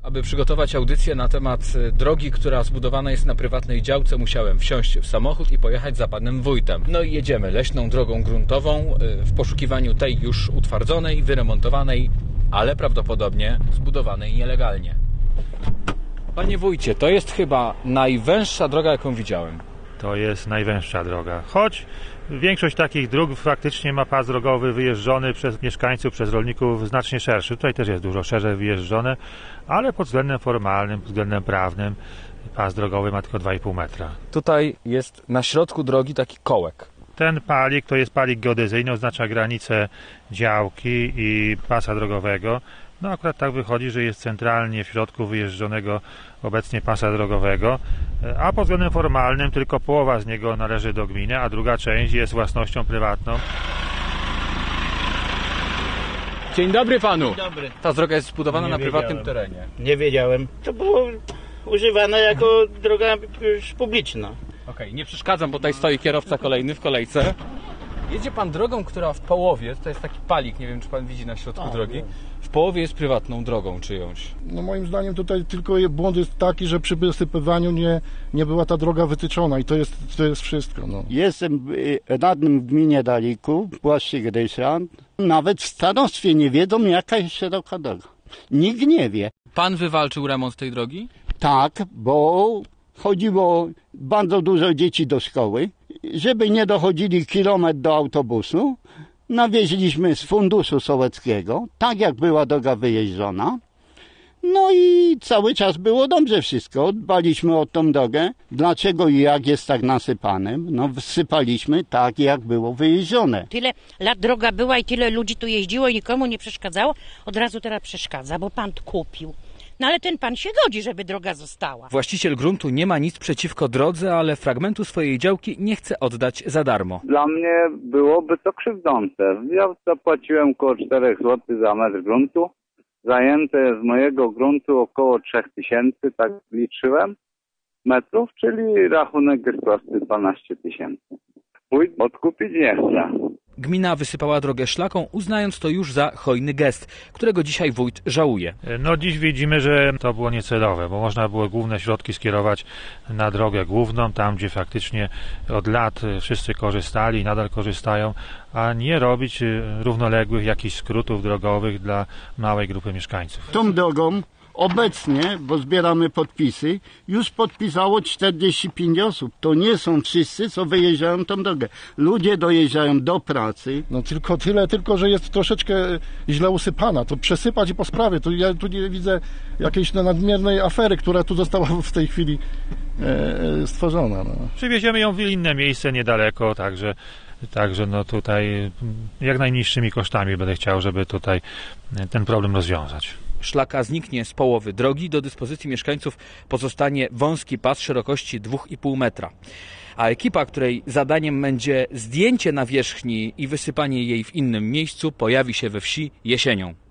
Aby przygotować audycję na temat drogi, która zbudowana jest na prywatnej działce, musiałem wsiąść w samochód i pojechać za panem wójtem. No i jedziemy leśną drogą gruntową w poszukiwaniu tej już utwardzonej, wyremontowanej, ale prawdopodobnie zbudowanej nielegalnie. Panie wójcie, to jest chyba najwęższa droga, jaką widziałem. To jest najwęższa droga, choć większość takich dróg faktycznie ma pas drogowy wyjeżdżony przez mieszkańców, przez rolników znacznie szerszy. Tutaj też jest dużo szerzej wyjeżdżone, ale pod względem formalnym, pod względem prawnym pas drogowy ma tylko 2,5 metra. Tutaj jest na środku drogi taki kołek. Ten palik to jest palik geodezyjny, oznacza granicę działki i pasa drogowego. No akurat tak wychodzi, że jest centralnie w środku wyjeżdżonego obecnie pasa drogowego, a pod względem formalnym tylko połowa z niego należy do gminy, a druga część jest własnością prywatną. Dzień dobry panu. Dzień dobry. Ta droga jest zbudowana na prywatnym terenie. Nie wiedziałem. To było używane jako droga już publiczna. Okej, nie przeszkadzam, bo tutaj stoi kierowca kolejny w kolejce. Jedzie pan drogą, która w połowie, to jest taki palik, nie wiem czy pan widzi na środku drogi, w połowie jest prywatną drogą czyjąś. No moim zdaniem tutaj tylko błąd jest taki, że przy wysypywaniu nie była ta droga wytyczona i to jest wszystko. No. Jestem radnym w gminie Dalików, Błaszczyk Ryszard. Nawet w starostwie nie wiedzą, jaka jest szeroka droga. Nikt nie wie. Pan wywalczył remont tej drogi? Tak, bo chodziło bardzo dużo dzieci do szkoły. Żeby nie dochodzili kilometr do autobusu, nawieźliśmy z funduszu sołeckiego, tak jak była droga wyjeżdżona. No i cały czas było dobrze wszystko. Dbaliśmy o tą drogę. Dlaczego i jak jest tak nasypane? No wsypaliśmy tak, jak było wyjeżdżone. Tyle lat droga była i tyle ludzi tu jeździło i nikomu nie przeszkadzało. Od razu teraz przeszkadza, bo pan kupił. No ale ten pan się godzi, żeby droga została. Właściciel gruntu nie ma nic przeciwko drodze, ale fragmentu swojej działki nie chce oddać za darmo. Dla mnie byłoby to krzywdzące. Ja zapłaciłem około 4 zł za metr gruntu. Zajęte jest z mojego gruntu około 3000, tak liczyłem, metrów, czyli rachunek jest prosty 12 000. Wójt odkupić nie chce. Gmina wysypała drogę szlaką, uznając to już za hojny gest, którego dzisiaj wójt żałuje. No dziś widzimy, że to było niecelowe, bo można było główne środki skierować na drogę główną, tam gdzie faktycznie od lat wszyscy korzystali i nadal korzystają, a nie robić równoległych jakichś skrótów drogowych dla małej grupy mieszkańców. Tą drogą obecnie, bo zbieramy podpisy, już podpisało 45 osób. To nie są wszyscy, co wyjeżdżają tą drogę. Ludzie dojeżdżają do pracy. No tylko tyle, że jest troszeczkę źle usypana. To przesypać i po sprawie. Ja tu nie widzę jakiejś nadmiernej afery, która tu została w tej chwili stworzona. No. Przywieziemy ją w inne miejsce niedaleko, Także no tutaj jak najniższymi kosztami będę chciał, żeby tutaj ten problem rozwiązać. Szlaka zniknie z połowy drogi, do dyspozycji mieszkańców pozostanie wąski pas szerokości 2,5 metra. A ekipa, której zadaniem będzie zdjęcie nawierzchni i wysypanie jej w innym miejscu, pojawi się we wsi jesienią.